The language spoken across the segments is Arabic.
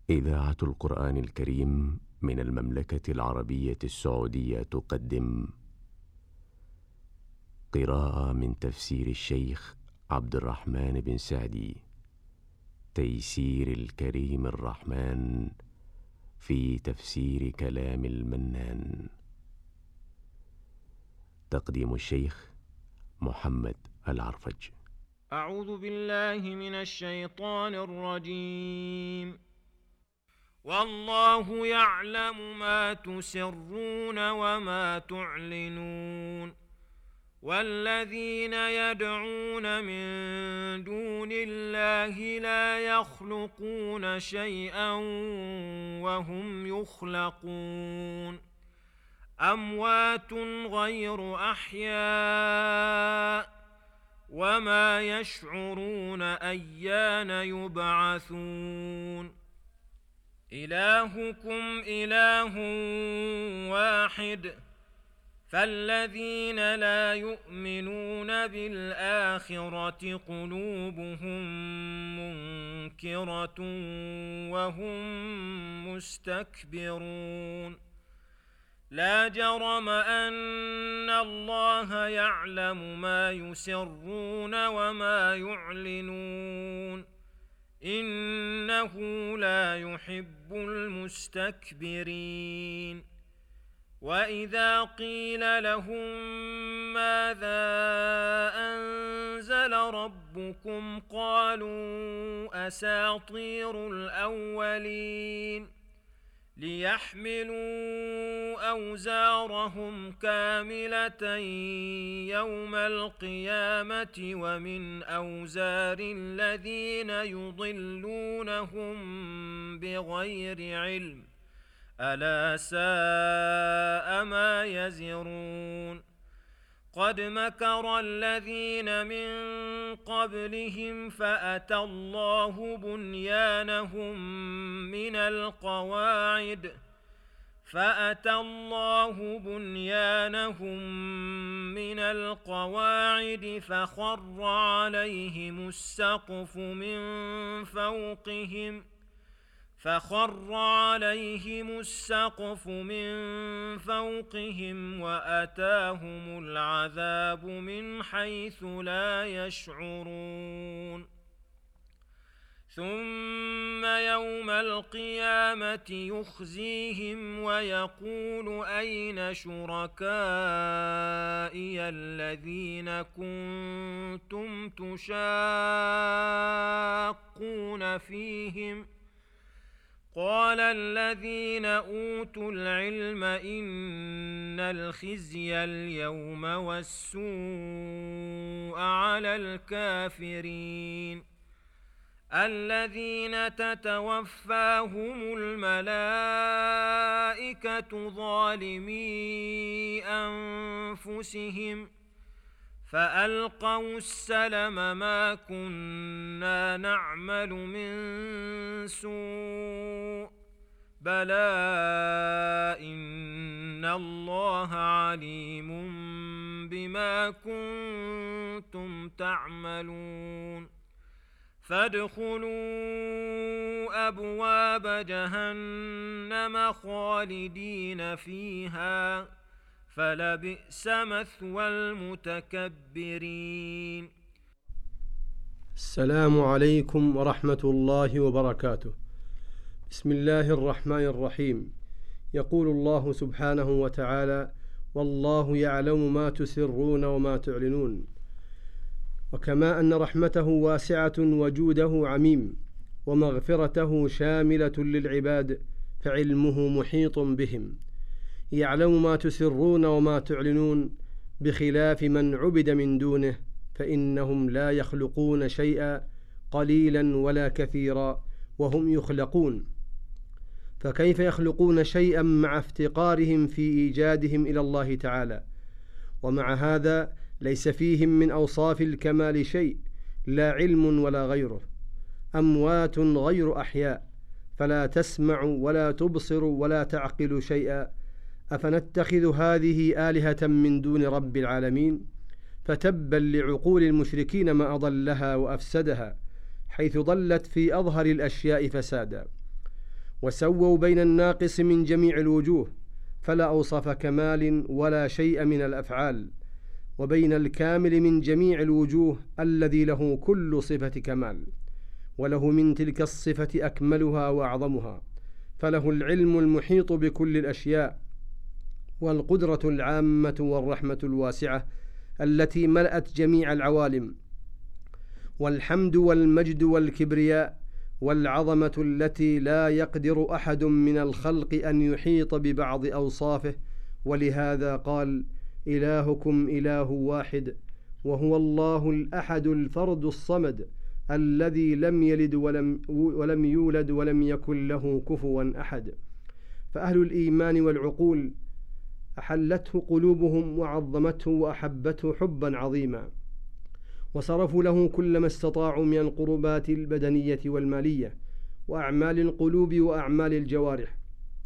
إذاعة القرآن الكريم من المملكة العربية السعودية تقدم قراءة من تفسير الشيخ عبد الرحمن بن سعدي، تيسير الكريم الرحمن في تفسير كلام المنان. تقديم الشيخ محمد العرفج. أعوذ بالله من الشيطان الرجيم. والله يعلم ما تسرون وما تعلنون، والذين يدعون من دون الله لا يخلقون شيئا وهم يخلقون، أموات غير أحياء وما يشعرون أيان يبعثون. إلهكم إله واحد، فالذين لا يؤمنون بالآخرة قلوبهم منكرة وهم مستكبرون. لا جرم أن الله يعلم ما يسرون وما يعلنون، إنه لا يحب المستكبرين. وإذا قيل لهم ماذا أنزل ربكم قالوا أساطير الأولين، ليحملوا أوزارهم كاملة يوم القيامة ومن أوزار الذين يضلونهم بغير علم، ألا ساء ما يزرون. قد مكر الذين من قبلهم فأتى الله بنيانهم من القواعد فخر عليهم السقف من فوقهم وأتاهم العذاب من حيث لا يشعرون. ثم يوم القيامة يخزيهم ويقول أين شركائي الذين كنتم تشاقون فيهم؟ قال الذين أوتوا العلم إن الخزي اليوم والسوء على الكافرين الذين تتوفاهم الملائكة ظالمي أنفسهم فألقوا السلم ما كنا نعمل من سوء بلى إن الله عليم بما كنتم تعملون. فادخلوا أبواب جهنم خالدين فيها فلبئس مثوى المتكبرين. السلام عليكم ورحمة الله وبركاته. بسم الله الرحمن الرحيم. يقول الله سبحانه وتعالى: والله يعلم ما تسرون وما تعلنون. وكما أن رحمته واسعة وجوده عميم ومغفرته شاملة للعباد فعلمه محيط بهم، يعلم ما تسرون وما تعلنون، بخلاف من عبد من دونه فإنهم لا يخلقون شيئا قليلا ولا كثيرا وهم يخلقون. فكيف يخلقون شيئا مع افتقارهم في إيجادهم إلى الله تعالى؟ ومع هذا ليس فيهم من أوصاف الكمال شيء، لا علم ولا غيره. أموات غير أحياء، فلا تسمع ولا تبصر ولا تعقل شيئا. أفنتخذ هذه آلهة من دون رب العالمين؟ فتبا لعقول المشركين ما أضلها وأفسدها، حيث ضلت في أظهر الأشياء فسادا. وسووا بين الناقص من جميع الوجوه فلا أوصاف كمال ولا شيء من الأفعال، وبين الكامل من جميع الوجوه الذي له كل صفة كمال، وله من تلك الصفة أكملها وأعظمها، فله العلم المحيط بكل الأشياء، والقدرة العامة والرحمة الواسعة التي ملأت جميع العوالم، والحمد والمجد والكبرياء والعظمة التي لا يقدر أحد من الخلق أن يحيط ببعض أوصافه. ولهذا قال: إلهكم إله واحد وهو الله الأحد الفرد الصمد الذي لم يلد ولم يولد ولم يكن له كفوا أحد. فأهل الإيمان والعقول أحلته قلوبهم وعظمته وأحبته حبا عظيما، وصرفوا له كل ما استطاعوا من القربات البدنية والمالية وأعمال القلوب وأعمال الجوارح،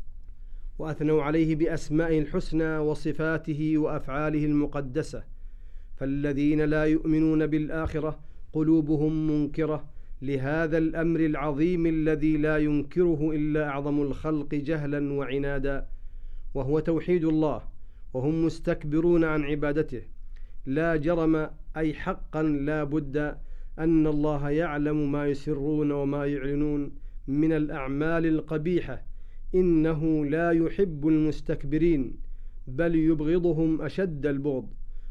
وأثنوا عليه بأسمائه الحسنى وصفاته وأفعاله المقدسة. فالذين لا يؤمنون بالآخرة قلوبهم منكرة لهذا الأمر العظيم الذي لا ينكره إلا أعظم الخلق جهلا وعنادا، وهو توحيد الله، وهم مستكبرون عن عبادته. لا جرم، أي حقا لا بد، أن الله يعلم ما يسرون وما يعلنون من الأعمال القبيحة، إنه لا يحب المستكبرين بل يبغضهم أشد البغض،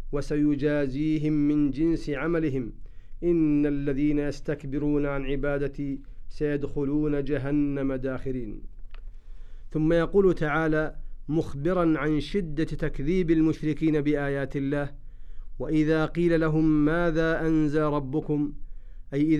وسيجازيهم من جنس عملهم. إن الذين يستكبرون عن عبادتي سيدخلون جهنم داخرين. ثم يقول تعالى مخبرا عن شدة تكذيب المشركين بآيات الله: وإذا قيل لهم ماذا أنزل ربكم، أي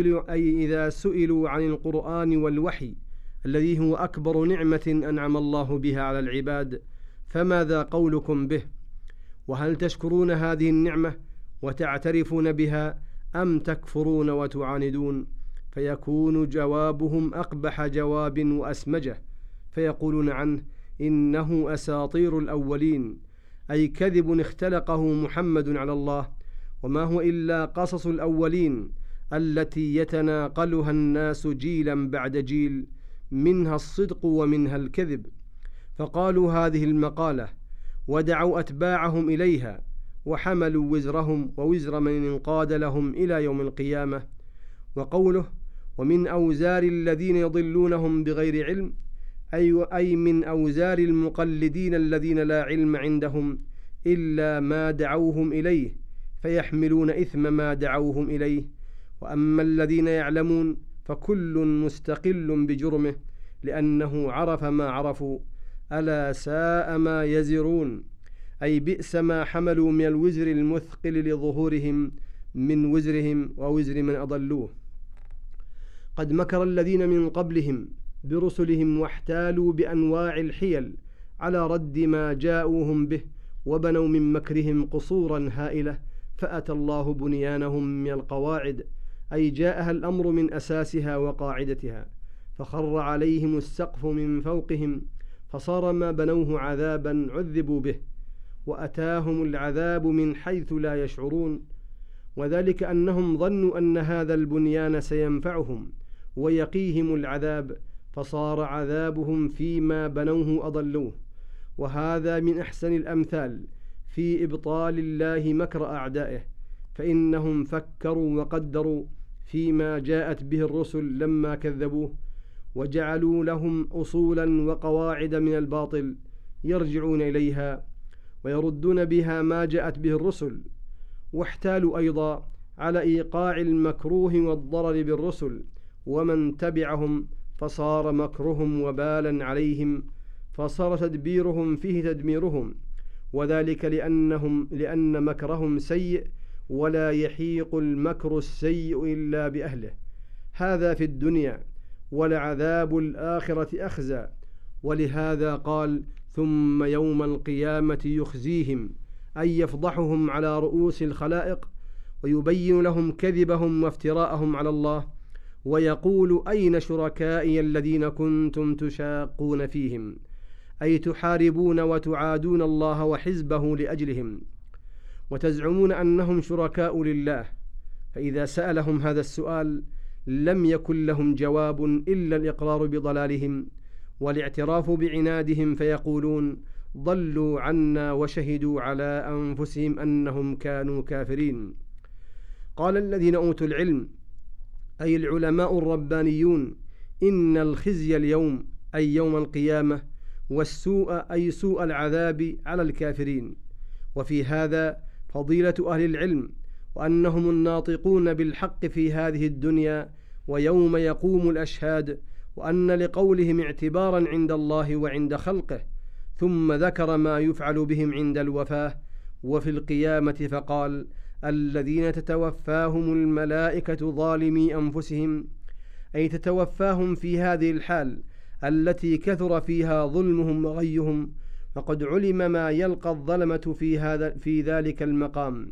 إذا سئلوا عن القرآن والوحي الذي هو أكبر نعمة أنعم الله بها على العباد، فماذا قولكم به؟ وهل تشكرون هذه النعمة وتعترفون بها أم تكفرون وتعاندون؟ فيكون جوابهم أقبح جواب وأسمجه، فيقولون عنه: إنه أساطير الأولين، أي كذب اختلقه محمد على الله، وما هو إلا قصص الأولين التي يتناقلها الناس جيلا بعد جيل، منها الصدق ومنها الكذب. فقالوا هذه المقالة ودعوا أتباعهم إليها، وحملوا وزرهم ووزر من انقاد لهم إلى يوم القيامة. وقوله: ومن أوزار الذين يضلونهم بغير علم، أي من أوزار المقلدين الذين لا علم عندهم إلا ما دعوهم إليه، فيحملون إثم ما دعوهم إليه. وأما الذين يعلمون فكل مستقل بجرمه، لأنه عرف ما عرفوا. ألا ساء ما يزرون، أي بئس ما حملوا من الوزر المثقل لظهورهم من وزرهم ووزر من أضلوه. قد مكر الذين من قبلهم برسلهم واحتالوا بأنواع الحيل على رد ما جاءوهم به، وبنوا من مكرهم قصورا هائلة، فأتى الله بنيانهم من القواعد، أي جاءها الأمر من أساسها وقاعدتها، فخر عليهم السقف من فوقهم، فصار ما بنوه عذابا عذبوا به، وأتاهم العذاب من حيث لا يشعرون. وذلك أنهم ظنوا أن هذا البنيان سينفعهم ويقيهم العذاب، فصار عذابهم فيما بنوه أضلوه. وهذا من أحسن الأمثال في إبطال الله مكر أعدائه، فإنهم فكروا وقدروا فيما جاءت به الرسل لما كذبوه، وجعلوا لهم أصولا وقواعد من الباطل يرجعون إليها ويردون بها ما جاءت به الرسل. واحتالوا أيضا على إيقاع المكروه والضرر بالرسل ومن تبعهم، فصار مكرهم وبالا عليهم، فصار تدبيرهم فيه تدميرهم، وذلك لأن مكرهم سيء، ولا يحيق المكر السيء إلا بأهله. هذا في الدنيا، ولعذاب الآخرة أخزى. ولهذا قال: ثم يوم القيامة يخزيهم، أي يفضحهم على رؤوس الخلائق، ويبين لهم كذبهم وافتراءهم على الله، ويقول: أين شركائي الذين كنتم تشاقون فيهم، أي تحاربون وتعادون الله وحزبه لأجلهم، وتزعمون أنهم شركاء لله. فإذا سألهم هذا السؤال لم يكن لهم جواب إلا الإقرار بضلالهم والاعتراف بعنادهم، فيقولون ضلوا عنا وشهدوا على أنفسهم أنهم كانوا كافرين. قال الذين أوتوا العلم أي العلماء الربانيون: إن الخزي اليوم أي يوم القيامة، والسوء أي سوء العذاب على الكافرين. وفي هذا فضيلة أهل العلم، وأنهم الناطقون بالحق في هذه الدنيا ويوم يقوم الأشهاد، وأن لقولهم اعتبارا عند الله وعند خلقه. ثم ذكر ما يفعل بهم عند الوفاة وفي القيامة فقال: الذين تتوفاهم الملائكة ظالمي أنفسهم، أي تتوفاهم في هذه الحال التي كثر فيها ظلمهم وغيهم، وقد علم ما يلقى الظلمة في ذلك المقام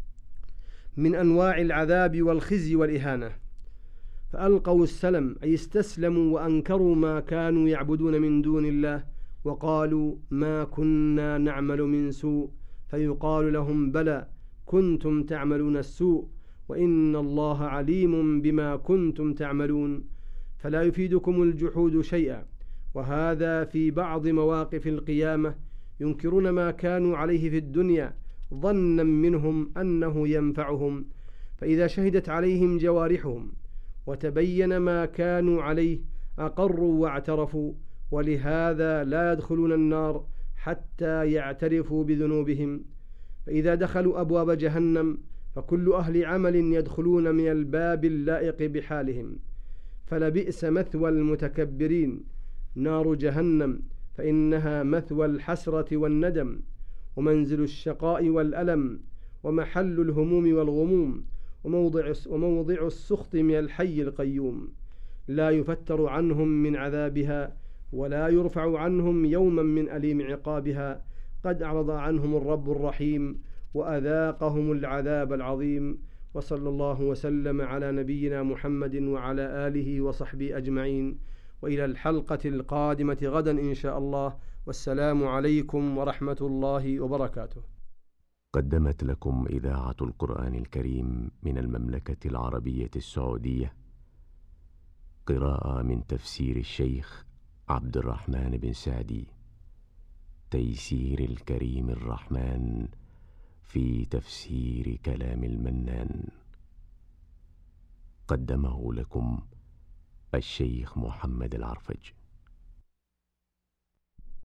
من أنواع العذاب والخزي والإهانة. فألقوا السلم أي استسلموا وأنكروا ما كانوا يعبدون من دون الله، وقالوا ما كنا نعمل من سوء، فيقال لهم بلى كنتم تعملون السوء وإن الله عليم بما كنتم تعملون، فلا يفيدكم الجحود شيئا. وهذا في بعض مواقف القيامة ينكرون ما كانوا عليه في الدنيا ظنا منهم أنه ينفعهم، فإذا شهدت عليهم جوارحهم وتبين ما كانوا عليه أقروا واعترفوا، ولهذا لا يدخلون النار حتى يعترفوا بذنوبهم. فإذا دخلوا أبواب جهنم فكل أهل عمل يدخلون من الباب اللائق بحالهم، فلبئس مثوى المتكبرين نار جهنم، فإنها مثوى الحسرة والندم، ومنزل الشقاء والألم، ومحل الهموم والغموم، وموضع السخط من الحي القيوم. لا يفتر عنهم من عذابها ولا يرفع عنهم يوما من أليم عقابها. قد أعرض عنهم الرب الرحيم وأذاقهم العذاب العظيم. وصلى الله وسلم على نبينا محمد وعلى آله وصحبه أجمعين، وإلى الحلقة القادمة غدا إن شاء الله، والسلام عليكم ورحمة الله وبركاته. قدمت لكم إذاعة القرآن الكريم من المملكة العربية السعودية قراءة من تفسير الشيخ عبد الرحمن بن سعدي، تيسير الكريم الرحمن في تفسير كلام المنان. قدمه لكم الشيخ محمد العرفج.